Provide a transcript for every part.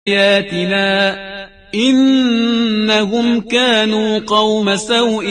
آیاتنا إنهم كانوا قوم سوء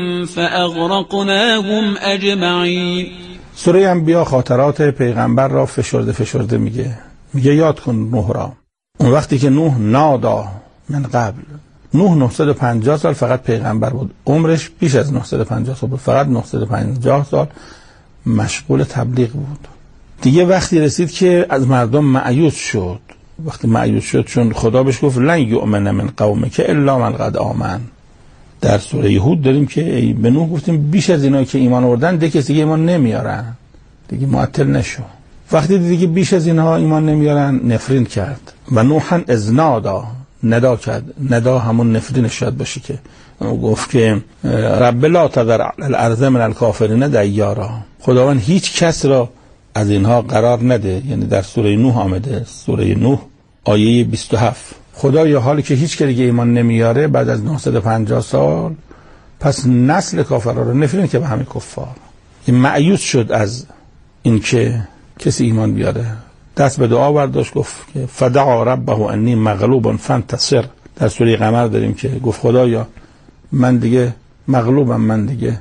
فأغرقناهم أجمعین. سوره انبیا خاطرات پیغمبر را فشرده میگه یاد کن نوح را. اون وقتی که نوح نادا من قبل، نوح 950 سال فقط پیغمبر بود، عمرش بیش از 950 سال بود، فقط 950 سال مشغول تبلیغ بود. دیگه وقتی رسید که از مردم مایوس شد، وقتی مایوس شد چون خدا بهش گفت لن یؤمن من قومک الا من قد آمن. در سوره هود داریم که به نوح گفتیم بیش از اینا که ایمان آوردن ده کسی دیگه ایمان نمیارن، دیگه معطل نشو. وقتی دیگه بیش از اینها ایمان نمیارن نفرین کرد و نوحا اذ نادا، ندا کرد. ندا همون نفرینش شاید باشه که گفت که رب لا تذر الارض من الکافرین دیارا، خداوند هیچ کس را از اینها قرار نده. یعنی در سوره نوح آمده، سوره نوح آیه 27. خدایا حالی که هیچ کسی ایمان نمیاره بعد از 950 سال، پس نسل کافرها رو نفرین که به همه کفار. این مایوس شد از اینکه کسی ایمان بیاره، دست به دعا برداشت، گفت که فدعا ربه انی مغلوب فانتصر. در سوره قمر داریم که گفت خدایا من دیگه مغلوبم، من دیگه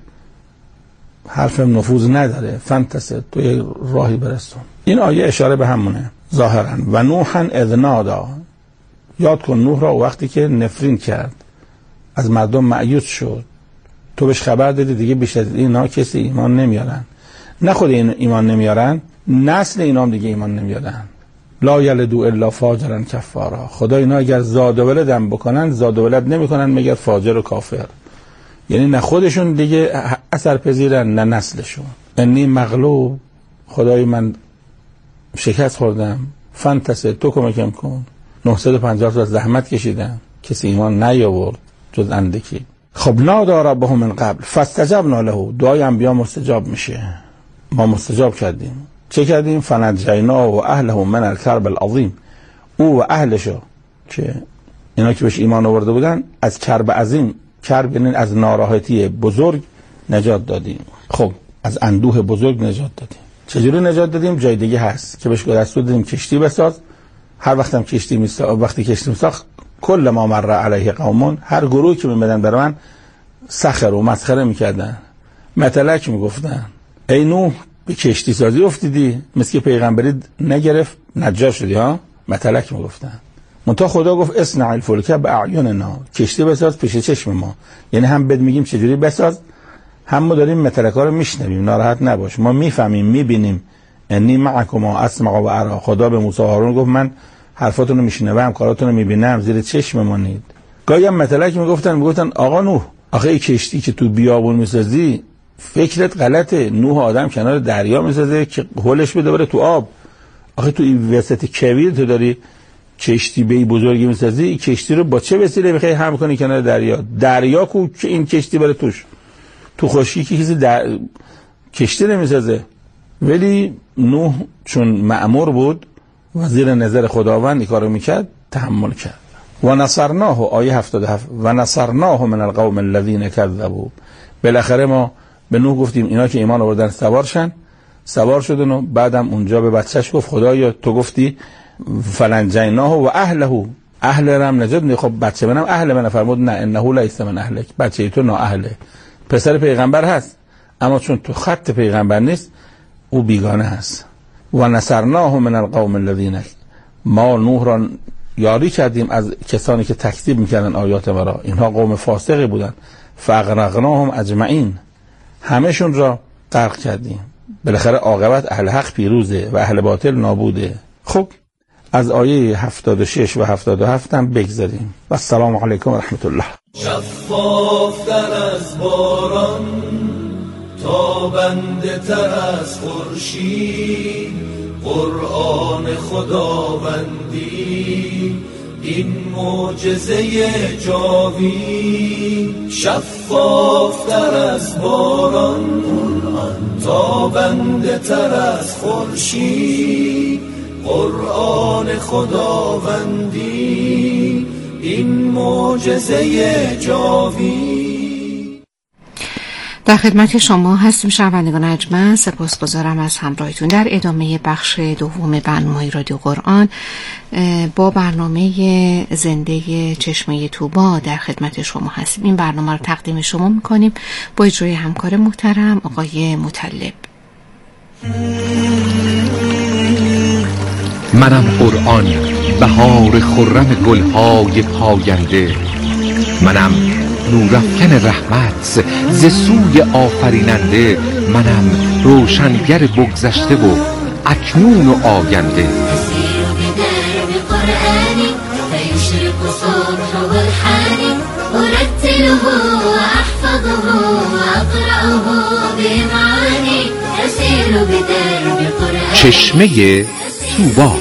حرفم نفوذ نداره، فانتصر تو یه راهی برسون. این آیه اشاره به همونه ظاهرا. و نوحا اذ نادا، یاد کن نوح را وقتی که نفرین کرد، از مردم مایوس شد، تو بهش خبر دادی دیگه بیش از اینا کسی ایمان نمیارن. نه خود این ایمان نمیارن، نسل اینا هم دیگه ایمان نمیارن. لا یلدو الا فاجرا کفارا، خدا اینا اگر زاد و ولدم بکنن زاد و ولد نمیکنن مگر فاجر و کافر. یعنی نه خودشون دیگه اثر پذیرن نه نسلشون. انی مغلوب، خدای من شکست خوردم، فانتصر تو کمکم کن. 950 سال زحمت کشیدم، کسی ایمان نیاورد جز اندکی. خب نادا ربه من قبل فاستجبنا له، دعای انبیا مستجاب میشه، ما مستجاب کردیم. چه کردیم؟ فنجیناه و اهله من الکرب العظیم، او و اهلشو که اینا که بهش ایمان آورده بودن از کرب عظیم، کرب یعنی از ناراحتی بزرگ نجات دادیم. خب از اندوه بزرگ نجات دادیم. چجوری نجات دادیم؟ جای دیگه هست که بهش دستور دادیم کشتی بساز. هر وقتم کشتی میساخت، وقتی کشتی میساخت کل ما مر علیه قومون، هر گروهی که میمدن برای من سخر و مسخره میکردن، متلک میگفتن ای نوح به کشتی سازی افتیدی، مثل که پیغمبری نگرفت نجات شدی ها، متلک میگفتن. منتها خدا گفت اصنع الفلک باعیننا، کشتی بساز پیش چشم ما. یعنی هم بد میگیم چجوری بساز، هم ما داریم متلکا رو میشنویم، ناراحت نباش، ما میفهمیم میبینیم. انی معکم اسمع و ارا، خدا به موسی و هارون گفت من حرفاتون رو میشنوم، کاراتون رو میبینم، زیر چشم مانید. گاهی هم متلک میگفتن آقا نوح آخه این کشتی که تو بیابون میسازی فکرت غلطه، نوح آدم کنار دریا میسازه که هولش بده بره تو آب. آخه تو این وسط کویر تو داری کشتی به بزرگی میسازی، این کشتی رو با چه وسیله میخوای حمل کنی کنار دریا؟ دریا کو که این کشتی بره توش، تو خشکی که کسی کشتی نمیسازه. ولی نوح چون مأمور بود و زیر نظر خداوند این کارو میکرد، تحمل کرد. و نصرناه، آیه 77، و نصرناه من القوم الذين كذبوا، بالاخره ما به نوح گفتیم اینا که ایمان آوردن سوار شدن. و بعدم اونجا به بچهش گفت خدایا تو گفتی فنجیناه و اهله، اهل رم نجات. خب بچه منم اهل من، فرمود نه انه لیس من اهلک، بچه تو نه اهله، پسر پیغمبر هست اما چون تو خط پیغمبر نیست او بیگانه هست. و نصرناه من القوم الذين، ما نوح را یاری کردیم از کسانی که تکذیب میکردن آیات ما را، اینها قوم فاسقی بودن. فاغرقناهم اجمعین، همشون را غرق کردیم. بالاخره عاقبت اهل حق پیروزه و اهل باطل نابوده. خب از آیه 76 و 77 هم بگذاریم. و السلام علیکم و رحمت الله. شفافتر از باران، تابنده تر از خورشید، قرآن خداوندی این معجزه جاوید. شفافتر از باران، تابنده تر از خورشید، قرآن خداوندی این معجزه جاوید. در خدمت شما هستیم شنوندگان ارجمند. سپاسگزارم از همراهیتون. در ادامه بخش دوم برنامه رادیو قرآن با برنامه زنده چشمه طوبا در خدمت شما هستیم. این برنامه رو تقدیم شما میکنیم با اجرای همکار محترم آقای مطلب. منم قرآن، بهار خرم گلهای پاینده. منم نورافکن رحمت ز سوی آفریننده. منم روشنگر بگذشته و اکنون و آینده. أسير بدرب قرآني فيشرق صبح برحاني أرتله وأحفظه وأقرأه بإمعاني. أسير بدرب قرآني چشمه طوبا.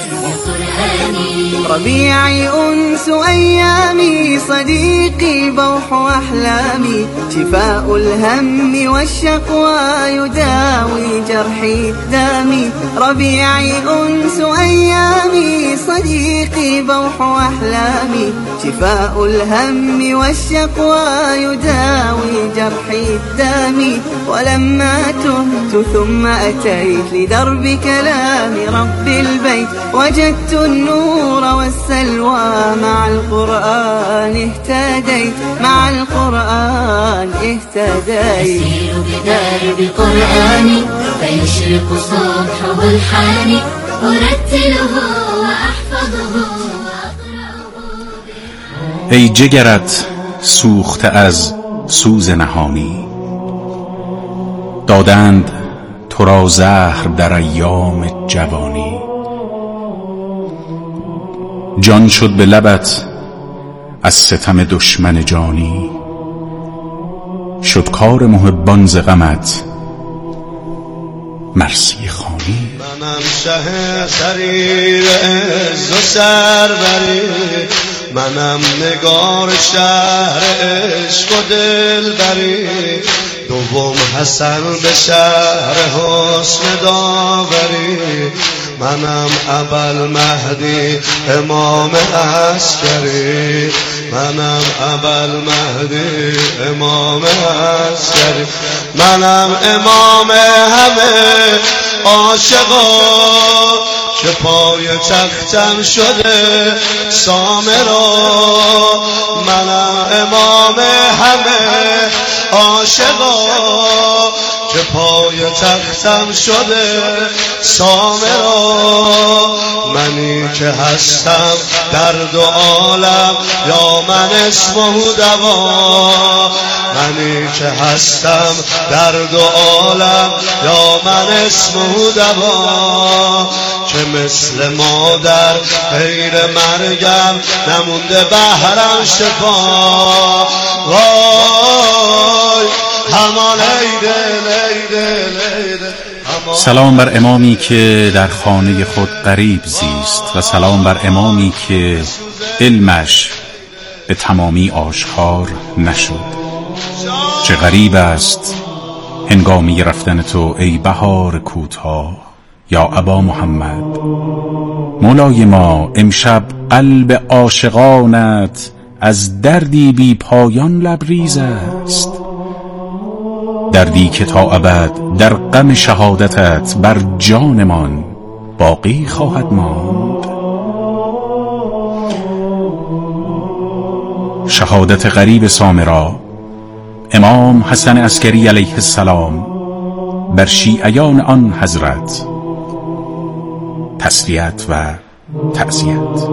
ربيعي أنس أيامي صديقي بوح أحلامي شفاء الهم والشقوى يداوي جرحي دامي. ربيعي أنس أيامي صديقي بوح أحلامي شفاء الهم والشقوى يداوي جرحي دامي. ولما تهت ثم أتيت لدرب كلام رب البيت وجدت النور والسلوى مع القرآن اهتديت. مع القرآن اهتديت. أسير بدرب قرآني فيشرق صبح برحاني أرتله وأحفظه وأقرأه. ای جگرت سوخته از سوز نهانی، دادند تو را زهر در ایام جوانی. جان شد به لبت از ستم دشمن جانی، شد کار محبان ز غمت مرسی خوانی. منم شه سریر عز و سروری، منم نگار شهر عشق و دلبری. دوم حسن به شهر حسن داوری. منم ابوالمهدی امام عسکری. منم ابوالمهدی امام عسکری. منم امام همه عاشقا که پای تختم شده سامرا. منم امام همه عاشقا که پای تختم شده سامرا. منی که هستم درد و عالم یا من اسمه دوا. منی که هستم درد و عالم یا من اسمه دوا. که مثل مادر غیر مرگم نمونده بهرم شفا. وای همان لیده لیده لیده. سلام بر امامی که در خانه خود غریب زیست و سلام بر امامی که علمش به تمامی آشکار نشد. چه غریب است هنگامی رفتن تو ای بهار کوتاه یا ابا محمد. مولای ما امشب قلب عاشقانت از دردی بی پایان لبریز است، دردی که تا ابد در غم شهادتت بر جانمان باقی خواهد ماند. شهادت غریب سامرا امام حسن عسکری علیه السلام بر شیعیان آن حضرت تسلیت و تعزیت.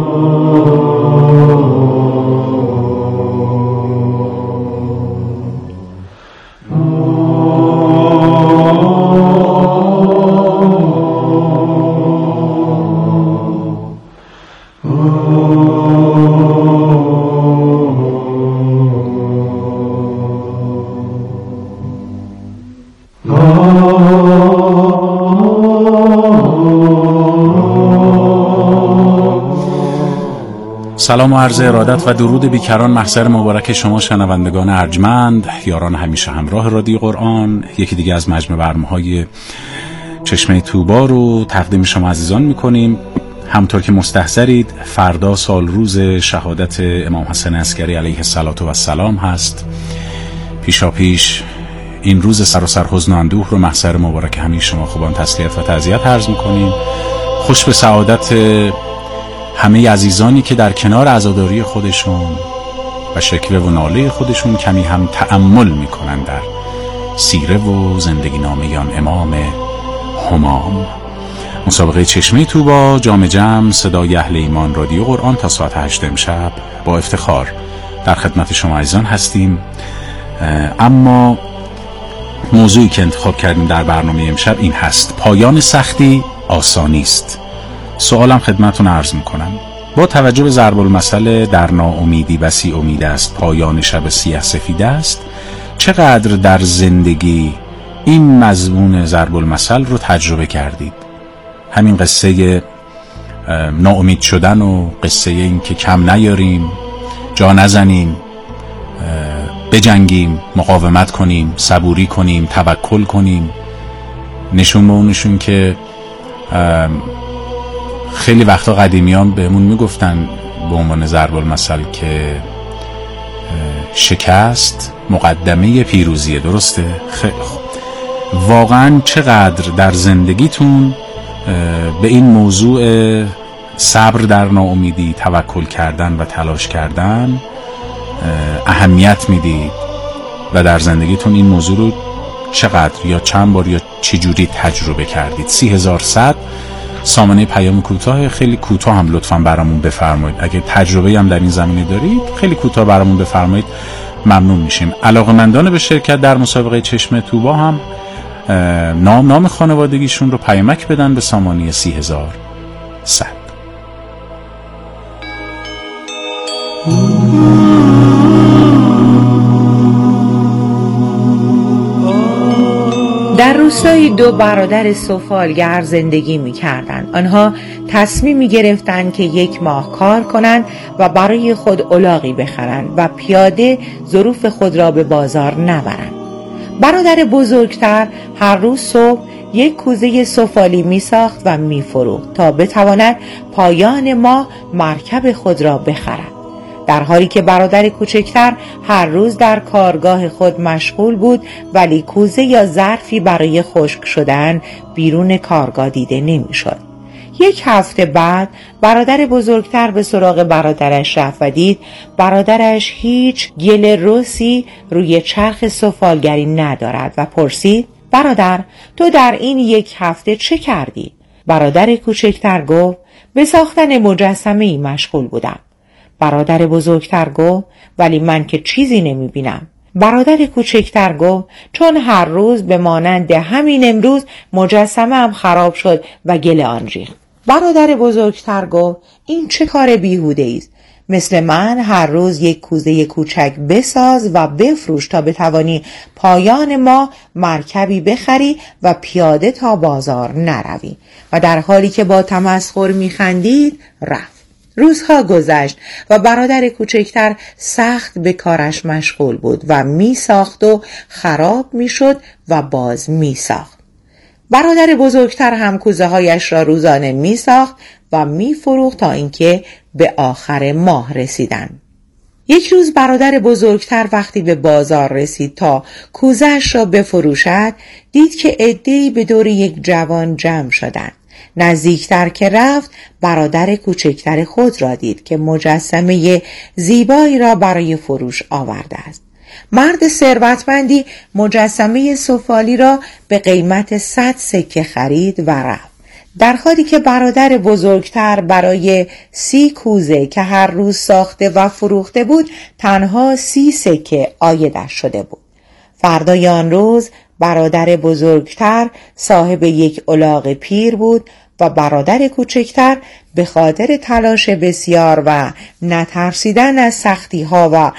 سلام و عرض ارادت و درود بیکران محضر مبارک شما شنوندگان ارجمند، یاران همیشه همراه رادیو قرآن. یکی دیگه از مجموع برنامه‌های چشمه طوبا رو تقدیم شما عزیزان میکنیم. همطور که مستحضرید فردا سال روز شهادت امام حسن عسکری علیه السلام هست. پیشاپیش این روز سراسر حزن و اندوه رو محضر مبارک همه شما خوبان تسلیت و تعزیت عرض می‌کنیم. خوش به سعادت همه عزیزانی که در کنار عزاداری خودشون و شکوه و ناله خودشون کمی هم تأمل میکنن در سیره و زندگی نامه آن امام همام. مسابقه چشمه طوبا جام جم صدای اهل ایمان رادیو قرآن تا ساعت 8 امشب با افتخار در خدمت شما عزیزان هستیم. اما موضوعی که انتخاب کردیم در برنامه امشب این هست: پایان سختی آسانی است. سوالم خدمتون عرض میکنم: با توجه به ضرب المثل در ناامیدی بسی امید است، پایان شب سیاه سفید است، چقدر در زندگی این مضمون ضرب المثل رو تجربه کردید؟ همین قصه ناامید شدن و قصه این که کم نیاریم، جا نزنیم، بجنگیم، مقاومت کنیم، صبوری کنیم، توکل کنیم، نشون به اونشون که خیلی وقتا قدیمیان بهمون میگفتن به عنوان ضرب المثل که شکست مقدمه پیروزیه. درسته؟ خیلی خوب. واقعا چقدر در زندگیتون به این موضوع صبر در ناامیدی، توکل کردن و تلاش کردن اهمیت میدید و در زندگیتون این موضوع رو چقدر یا چند بار یا چجوری تجربه کردید؟ 30,100 سامانه پیام کوتاه، خیلی کوتاه هم لطفاً برامون بفرمایید. اگه تجربه هم در این زمینه دارید خیلی کوتاه برامون بفرمایید، ممنون میشیم. علاقه‌مندان به شرکت در مسابقه چشم طوبا هم نام خانوادگیشون رو پیامک بدن به سامانه 30,100. در روستایی دو برادر سفالگر زندگی می کردند. آنها تصمیم می گرفتند که 1 ماه کار کنند و برای خود الاغی بخرند و پیاده ظروف خود را به بازار نبرند. برادر بزرگتر هر روز صبح 1 کوزه سفالی می ساخت و می فروخت تا بتواند پایان ماه مرکب خود را بخرد، در حالی که برادر کوچکتر هر روز در کارگاه خود مشغول بود ولی کوزه یا ظرفی برای خشک شدن بیرون کارگاه دیده نمی شد. 1 هفته بعد برادر بزرگتر به سراغ برادرش رفت و دید برادرش هیچ گل رسی روی چرخ سفالگری ندارد و پرسید: برادر، تو در این 1 هفته چه کردی؟ برادر کوچکتر گفت: به ساختن مجسمه‌ای مشغول بودم. برادر بزرگتر گفت: ولی من که چیزی نمی بینم. برادر کوچکتر گفت: چون هر روز به مانند همین امروز مجسمه هم خراب شد و گل آن ریخت. برادر بزرگتر گفت: این چه کار بیهوده است؟ مثل من هر روز 1 کوزه کوچک بساز و بفروش تا بتوانی پایان ماه مرکبی بخری و پیاده تا بازار نروی. و در حالی که با تمسخر میخندید رفت. روزها گذشت و برادر کوچکتر سخت به کارش مشغول بود و می ساخت و خراب می شد و باز می ساخت. برادر بزرگتر هم کوزه هایش را روزانه می ساخت و می فروخت تا اینکه به آخر ماه رسیدند. 1 روز برادر بزرگتر وقتی به بازار رسید تا کوزه‌اش را بفروشد، دید که عده‌ای به دور 1 جوان جمع شدند. نزدیکتر که رفت برادر کوچکتر خود را دید که مجسمه زیبایی را برای فروش آورده است. مرد ثروتمندی مجسمه سفالی را به قیمت 100 سکه خرید و رفت، در حالی که برادر بزرگتر برای 30 کوزه که هر روز ساخته و فروخته بود تنها 30 سکه عایدش شده بود. فردای آن روز برادر بزرگتر صاحب 1 الاغ پیر بود و برادر کوچکتر به خاطر تلاش بسیار و نترسیدن از سختی ها و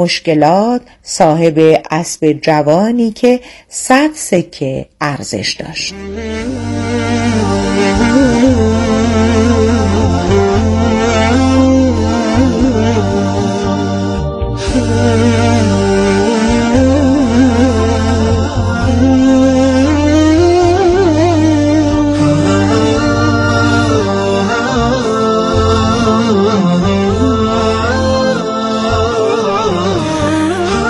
مشکلات صاحب اسب جوانی که 100 سکه ارزش داشت.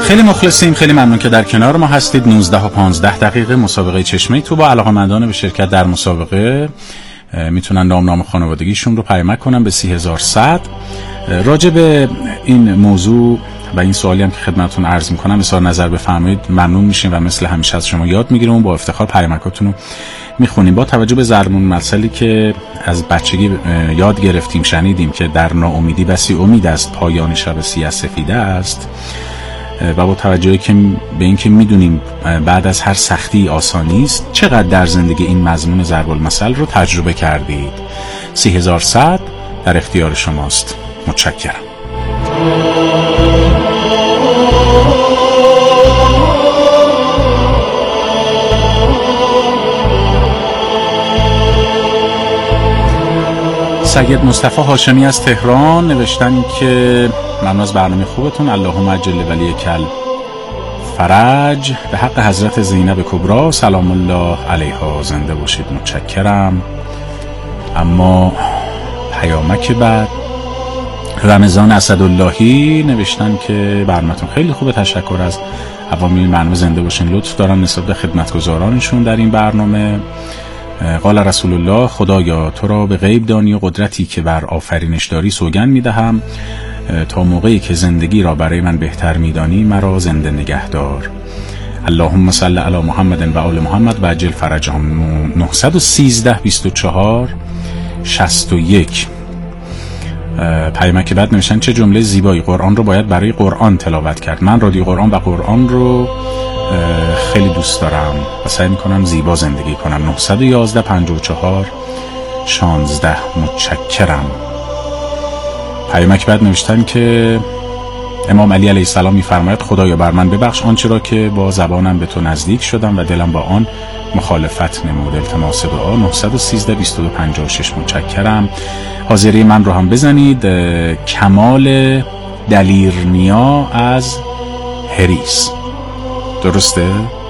خیلی مخلصیم، خیلی ممنون که در کنار ما هستید. 19 و 15 دقیقه مسابقه چشمه تو با علاقه‌مندان به شرکت در مسابقه میتونن نام خانوادگیشون رو پیامک کنن به 3100. راجع به این موضوع و این سوالی هم که خدمتتون عرض میکنم اظهار نظر بفرمایید، ممنون میشیم و مثل همیشه از شما یاد میگیریم و با افتخار پیامکاتون رو میخونیم. با توجه به ضربون مثلی که از بچگی یاد گرفتیم، شنیدیم که در ناامیدی بسی امید است، پایان شب سیاه سفیده است، و با توجه به اینکه میدونیم بعد از هر سختی آسانی است، چقدر در زندگی این مضمون ضرب المثل رو تجربه کردید؟ 3100 در اختیار شماست. متشکرم. سید مصطفی هاشمی از تهران نوشتن که ممنون از برنامه خوبتون، اللهم اجل ولی کل فرج، به حق حضرت زینب کبرا سلام الله علیها زنده باشید. متشکرم. اما پیامک بعد رمضان اسداللهی نوشتن که برنامه‌تون خیلی خوبه، تشکر از عوامل برنامه، زنده باشین، لطف دارن نسبت به خدمتگزارانشون در این برنامه. قال رسول الله خدایا تو را به غیب دانی و قدرتی که بر آفرینش داری سوگند میدهم، تا موقعی که زندگی را برای من بهتر میدانی مرا زنده نگهدار. اللهم صل علی محمد و آل محمد و عجل فرجهم. 913 24 61. پیامک بعد نوشتن چه جمله زیبایی، قرآن رو باید برای قرآن تلاوت کرد. من رادیو قرآن و قرآن رو خیلی دوست دارم و سعی میکنم زیبا زندگی کنم. 911 54 16. متشکرم. پیامک بعد نوشتن که امام علی علیه السلام میفرماید خدایا بر من ببخش آنچه را که با زبانم به تو نزدیک شدم و دلم با آن مخالفت نمود. التماس دعا. 913 22 56. متشکرم. حاضری من رو هم بزنید. کمال دلیرنیا از هریس، درسته؟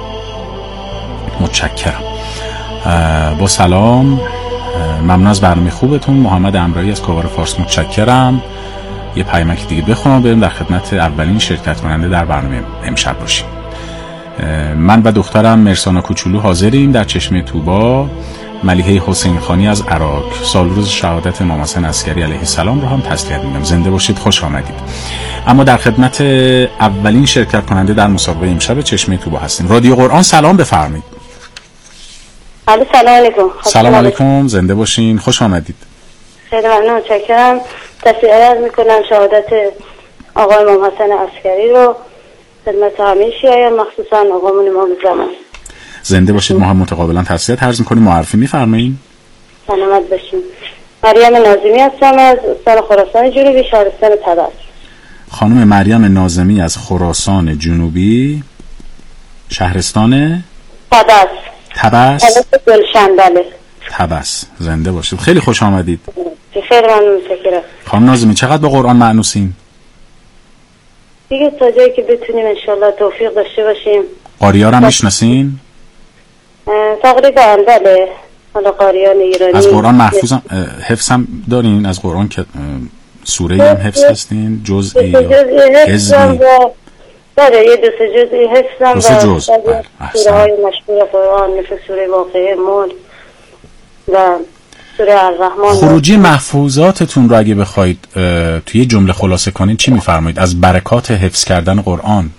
متشکرم. با سلام، ممنون از برنامه خوبتون. محمد امرایی از کوار فارس. متشکرم. یه پیامک دیگه بخونم بریم در خدمت اولین شرکت کننده در برنامه امشب باشیم. من و دخترم مرسانا کوچولو حاضریم در چشمه طوبا، ملیحه حسین خانی از عراق. سال روز شهادت امام حسین عسکری علیه السلام رو هم تسلیت میگم. زنده باشید، خوش آمدید. اما در خدمت اولین شرکت کننده در مسابقه امشب چشمه طوبا هستیم. رادیو قرآن، سلام بفرمایید. سلام علیکم. سلام علیکم، زنده باشین، خوش آمدید. خیلی ممنون، متشکرم. تشریف عرض میکنم شهادت آقای امام حسین عسکری رو خدمت همه شیعیان، مخصوصا آقامون امام زمان. زنده باشید. ما هم متقابلا تسلیت عرض میکنیم. معرفی میفرمایید. سلامت باشین. مریم ناظمی هستم از استان خراسان جنوبی، شهرستان طبس. خانم مریم ناظمی از خراسان جنوبی، شهرستان طبس. طبس. گلشن. بله. طبس. زنده باشید. خیلی خوش آمدید. خیلی ممنون، متشکرم. خانم ناظمی چقدر با قرآن مأنوسین؟ دیگه تا جایی که بتونیم انشالله توفیق داشته باشیم. قاری‌ها رو میشناسین؟ تقریبا بله. حالا قاریان ایرانی. از قرآن محفوظم حفظم دارین؟ از قرآن که سوره‌ای هم حفظ هستین؟ جزئی یا حزبی؟ بله، یه دو سه جزئی حفظم و سوره های مشهور قرآن مثل سوره واقعه، ملک و سوره الرحمن. خروجی محفوظاتتون رو اگه بخواید توی جمله خلاصه کنید چی میفرمایید؟ از برکات حفظ کردن قرآن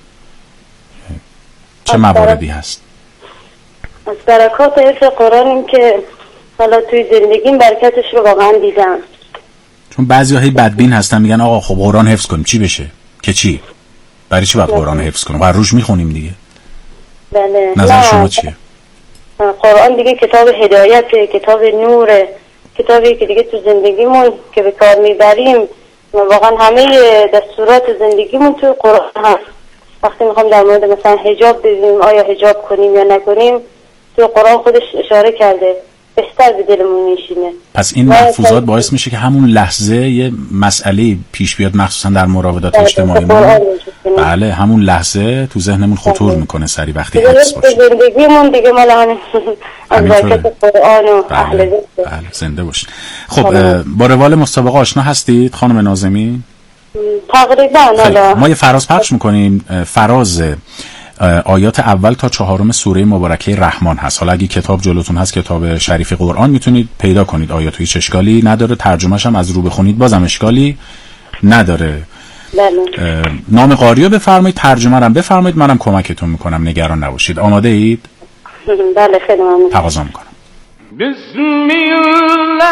چه مواردی هست؟ از برکات حفظ قرآن این که حالا توی زندگیم برکتش رو واقعا دیدم. چون بعضی هایی بدبین هستن میگن آقا خب قرآن حفظ کنیم چی بشه؟ که چی؟ برای چی باید قرآن حفظ کنیم؟ باید روش میخونیم دیگه. بله. نظر شما چیه؟ قرآن دیگه کتاب هدایته، کتاب نوره، کتابی که دیگه تو زندگیمون که به کار میبریم. واقعا همه دستورات زندگیمون تو قرآن هست. وقتی میخوام در مورد مثلا حجاب ببینیم، آیا حجاب کنیم یا نکنیم، تو قرآن خودش اشاره کرده، بهتر به دلمون میشینه. پس این محفوظات باعث میشه که همون لحظه یه مسئله پیش بیاد، مخصوصا در مراودات اجتماعی ما. بله، همون لحظه تو ذهنمون خطور میکنه سری وقتی حفظ باشه. زندگیمون دیگه مال همین از برکت قرآن و اهل بیت. بله، زنده باشید. خب با روال مسابقه آشنا هستید خانم ناظمی؟ تقریبا. حالا ما یه فراز پخش میکنیم. فراز آیات اول تا 4 سوره مبارکه رحمان هست. حالا اگه کتاب جلوتون هست، کتاب شریف قرآن، میتونید پیدا کنید. آیات هیچ اشکالی نداره، ترجمهش هم از رو بخونید بازم اشکالی نداره. بله. نام قاری رو بفرمایید، ترجمه رو هم بفرمایید، منم کمکتون میکنم، نگران نباشید. آماده اید؟ بله خیلی ممنون. تقاضا میکنم. بسم الله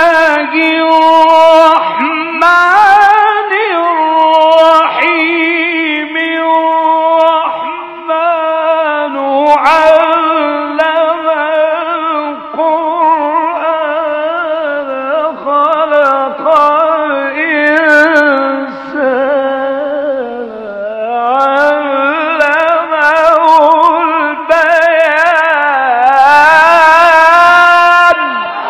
الرحمن الرحیم الرحمن علم القرآن خلق الإنسان علمه البیان.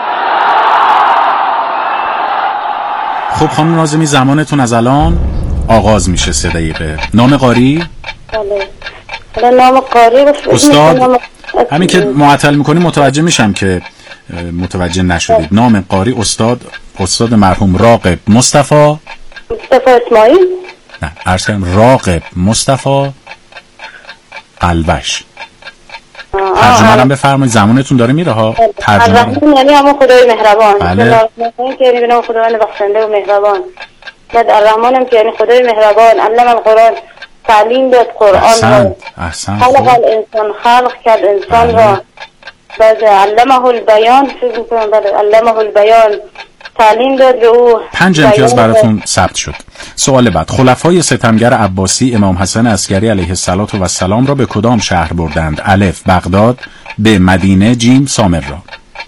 خب خانم ناظمی، زمانتون از الان آغاز میشه. 3 دقیقه. نام قاری؟ بله. نام قاری استاد، همین که معطل میکنی متوجه میشم که متوجه نشدید. نام قاری استاد مرحوم راغب مصطفی اسماعیل. نه، عرض کردم راغب مصطفی قلبش. ترجمه هم بفرمایید، زمانتون داره میره ها. ترجمه یعنی همون خدای مهربان. بله. که یعنی بنام خداوند بخشنده و مهربان. بعد الرحمن هم که یعنی خدای مهربان. علم القرآن، تعلیم داد قرآن. احسن. خلق الانسان، خلق کرد انسان را. بعد علمه البیان، فکر میکنم بعد علمه البیان، تعلیم داد به او. 5 امتیاز براتون ثبت شد. سوال بعد. خلفای ستمگر عباسی امام حسن عسکری علیه السلام را به کدام شهر بردند؟ الف بغداد، ب مدینه، جیم سامرا.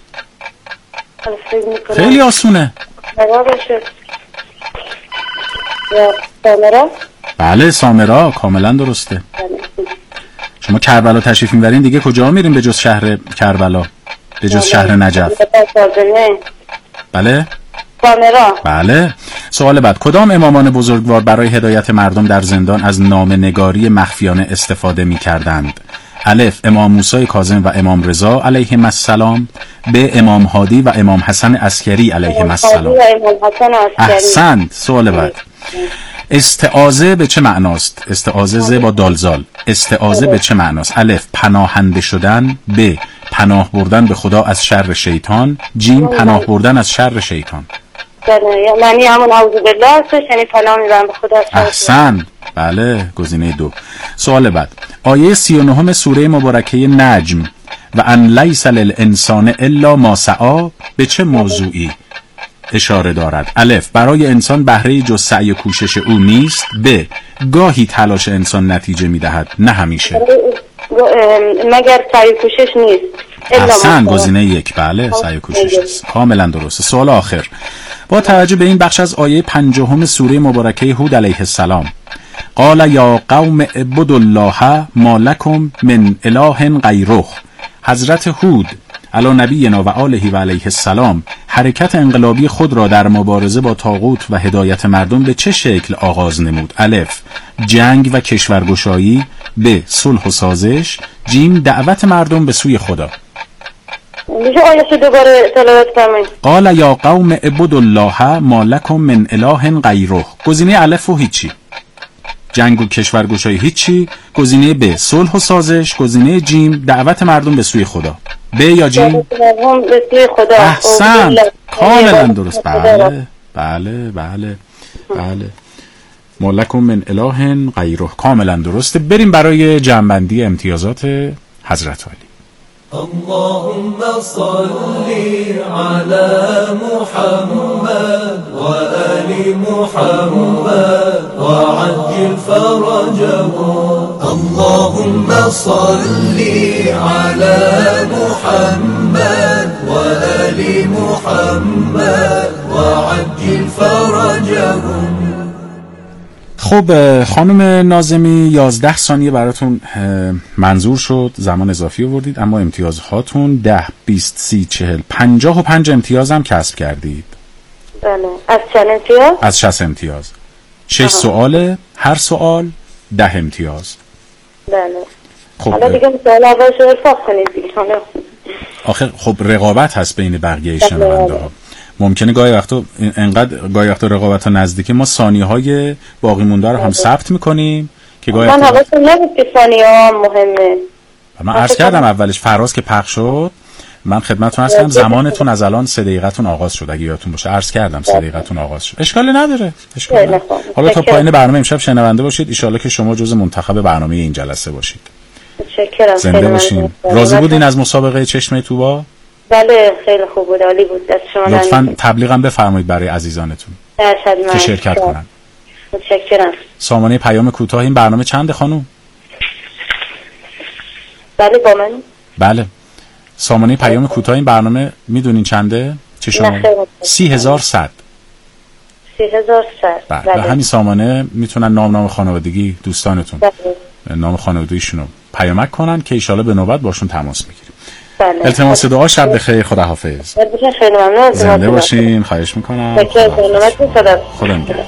خیلی آسونه. سامرا. بله سامرا، کاملا درسته. شما کربلا تشریف میبرین دیگه کجا میرین به جز شهر کربلا، به جز شهر نجف؟ بله سامرا. بله. سوال بعد. کدام امامان بزرگوار برای هدایت مردم در زندان از نامه‌نگاری مخفیانه استفاده می‌کردند؟ الف امام موسی کاظم و امام رضا علیهم السلام، ب امام هادی و امام حسن عسکری علیهم السلام. احسنت. سوال بعد. استعاذه به چه معناست؟ استعاذه با دالزال. استعاذه به چه معناست؟ الف پناهنده شدن، ب پناه بردن به خدا از شر شیطان، جیم پناه بردن از شر شیطان. یعنی همون اعوذ بالله هستش، یعنی پناه میبرن به خدا از شر. احسن. بله، گزینه 2. سوال بعد. آیه 39 سوره مبارکه نجم و ان لیس للانسان الا ما سعی به چه موضوعی اشاره دارد؟ الف برای انسان بهره جز سعی و کوشش او نیست، ب گاهی تلاش انسان نتیجه میدهد نه همیشه. مگر سعی و کوشش نیست. احسن. گزینه 1. بله سعی و کوشش است. کاملا درسته. سوال آخر. با توجه به این بخش از آیه 50 سوره مبارکه هود علیه السلام، قال یا قوم اعبدوا الله ما لکم من اله غیره، حضرت هود علی نبینا و آله و علیه السلام حرکت انقلابی خود را در مبارزه با طاغوت و هدایت مردم به چه شکل آغاز نمود؟ الف جنگ و کشورگشایی، ب صلح و سازش، جیم دعوت مردم به سوی خدا. میشه آیه دوباره تلاوت کنید؟ قال یا قوم اعبدوا الله ما لکم من اله غیره. گزینه الف و هیچی، جنگ و کشورگشایی هیچی، گزینه ب صلح و سازش، گزینه جیم دعوت مردم به سوی خدا. ب یا جیم؟ به سوی خدا. احسن. کاملا درست. بله بله بله بله. ما لکم من اله غیره. کاملا درسته. بریم برای جمع‌بندی امتیازات حضرت علی. اللهم صل على محمد وآل محمد وعجل فرجهم. اللهم صل على محمد وآل محمد وعجل فرجهم. خب خانم ناظمی 11 ثانیه براتون منظور شد، زمان اضافی آوردید، اما امتیازهاتون 10 20 30 40 55 امتیاز هم کسب کردید. بله. از چند امتیاز؟ از 60 امتیاز. 6 سواله، هر سوال 10 امتیاز. بله. خب حالا دیگه سوال اولش رو ارفاق کنید دیگه. آخه خب رقابت هست بین بقیه شنونده ها. ممکنه گاهی وقتا رقابت ها نزدیکی، ما ثانیه‌های باقی مونده رو هم ثبت میکنیم که گاهی من حواسم نبود که ثانیه ها مهمه. من عرض کردم اولش فراز که پخش شد، من خدمتتون عرض کردم زمانتون از الان 3 دقیقتون آغاز شد، اگه یادتون باشه عرض کردم 3 دقیقتون آغاز شد. اشکالی نداره. حالا تا پایان برنامه امشب شنونده باشید، ان شاءالله که شما جزء منتخب برنامه این جلسه باشید. متشکرم. زنده باشین. راضی بودین از مسابقه چشمه طوبا؟ بله خیلی خوب بود، عالی بود. دست شما لطفاً تبلیغم بفرمایید برای عزیزانتون که شرکت کنن. متشکرم. سامانه پیام کوتاه این برنامه چنده خانم؟ بله با من. بله. سامانه پیام کوتاه این برنامه میدونین چنده؟ چه شما؟ 30,100. 30,100. بله. به همین سامانه میتونن نام خانوادگی دوستانتون، نام خانوادگیشونو پیامک کنن که ان شاءالله به نوبت باشون تماس بگیریم. بله. التماس دعا، شب بخیر، خداحافظ. خیلی ممنون. زنده باشین، خواهش میکنم. خدا نگهدار.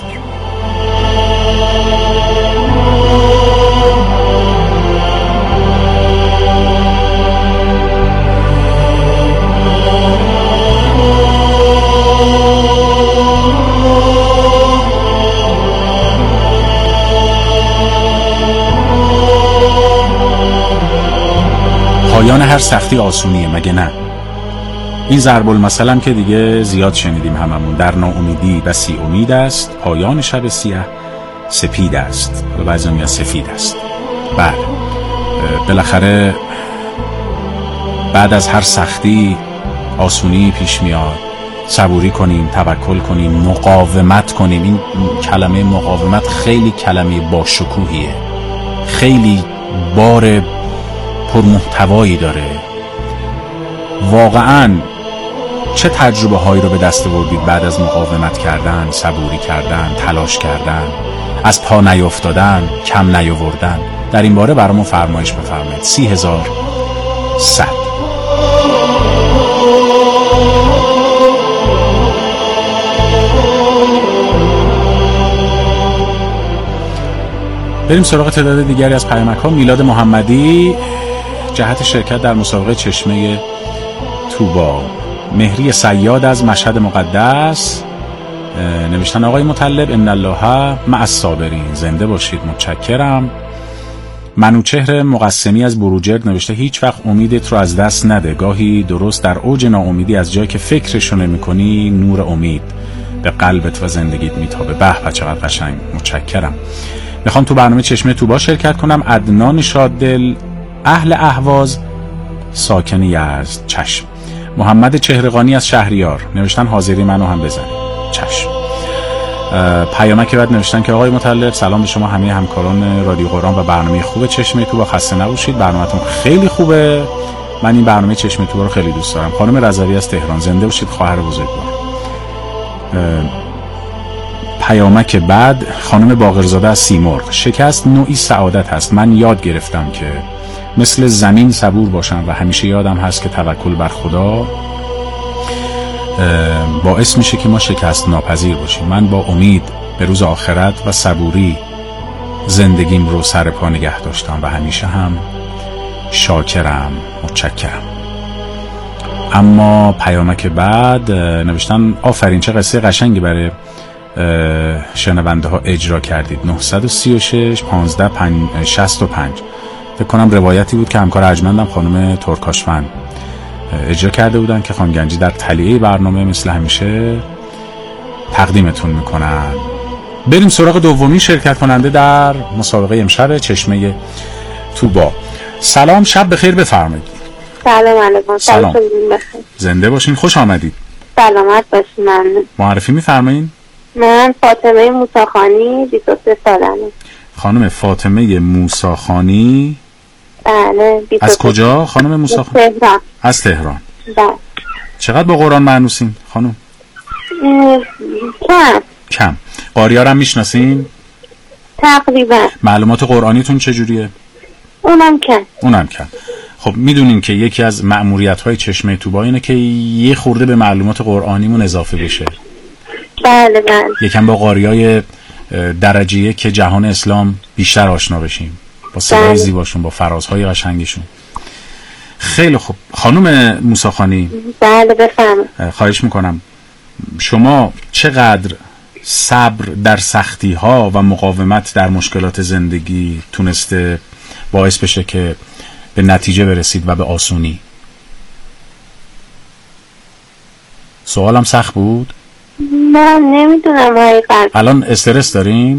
پایان هر سختی آسونیه، مگه نه؟ این ضرب المثل هم که دیگه زیاد شنیدیم هممون. در ناامیدی بسی امید است، پایان شب سیاه سپید است. حالا بعضی میگن سفید است. بله، بالاخره بعد از هر سختی آسونی پیش میاد. صبوری کنیم، توکل کنیم، مقاومت کنیم. این کلمه مقاومت خیلی کلمه باشکوهیه، خیلی بار پرمحتوایی داره. واقعاً چه تجربه هایی رو به دست آوردید بعد از مقاومت کردن، صبوری کردن، تلاش کردن، از پا نیافتادن، کم نیاوردن؟ در این باره برامون فرمایش بفرمایید. 30,100. بریم سراغ تعداد دیگری از پیامک ها. میلاد محمدی جهت شرکت در مسابقه چشمه طوبا. مهری صیاد از مشهد مقدس نوشتن آقای مطلب ان الله مع الصابرین. زنده باشید، متشکرم. منوچهر مقسمی از بروجرد نوشته هیچ وقت امیدت رو از دست نده، گاهی درست در اوج ناامیدی از جایی که فکرشو نمی‌کنی نور امید به قلبت و زندگیت میتابه. به چقدر قشنگ، متشکرم. میخوام تو برنامه چشمه طوبا شرکت کنم. عدنان شاددل اهل اهواز ساکن یزد. چشم. محمد چهرقانی از شهریار نوشتن حاضری منو هم بزنید. چشم. پیامک بعد نوشتن که آقای مطلب سلام به شما همه همکاران رادیو قرآن و برنامه خوب چشمه طوبا، خسته نباشید، برنامه‌تون خیلی خوبه، من این برنامه چشمه طوبا رو خیلی دوست دارم. خانم رضوی از تهران. زنده باشید خواهر بزرگوار. پیامک بعد خانم باقرزاده از سیمرغ. شکست نوعی سعادت هست. من یاد گرفتم که مثل زمین صبور باشم و همیشه یادم هست که توکل بر خدا باعث میشه که ما شکست ناپذیر باشیم. من با امید به روز آخرت و صبوری زندگیم رو سر پا نگه داشتم و همیشه هم شاکرم، متشکرم. اما پیامک بعد نوشتن آفرین چه قصه قشنگی برای شنونده ها اجرا کردید. 936 15 65 فکر کنم روایتی بود که همکار ارجمندم خانم ترکاشفند اجرا کرده بودن که خانم گنجی در تلیه برنامه مثل همیشه تقدیمتون میکنن. بریم سراغ دومین شرکت کننده در مسابقه امشب چشمه طوبا. سلام، شب بخیر، بفرمایید. سلام علیکم. سلام. زنده باشین، خوش آمدید. سلامت باشین. ممنون. معرفی میفرمایید؟ من فاطمه موسیخانی، 23 سالمه. خانم فاطمه موسیخانی. بله. از کجا خانم موسیخانی؟ تهران. از تهران. بله. چقدر با قرآن معنوسین خانم؟ کم. قاری‌ها رو هم میشناسین؟ تقریبا. معلومات قرآنیتون چجوریه؟ اونم کم. خب میدونین که یکی از مأموریت‌های چشمه طوبا اینه که یه خورده به معلومات قرآنیمون اضافه بشه. بله. یکم با قاریای درجه‌ای که جهان اسلام بیشتر آشنا بشیم، با صدای زیباشون، با فرازهای قشنگشون. خیلی خوب. خانم موسیخانی. بله بفرمایید. خواهش میکنم شما چقدر صبر در سختی ها و مقاومت در مشکلات زندگی تونسته باعث بشه که به نتیجه برسید و به آسونی؟ سوالم سخت بود؟ من نمیدونم حقیقت. الان استرس دارین؟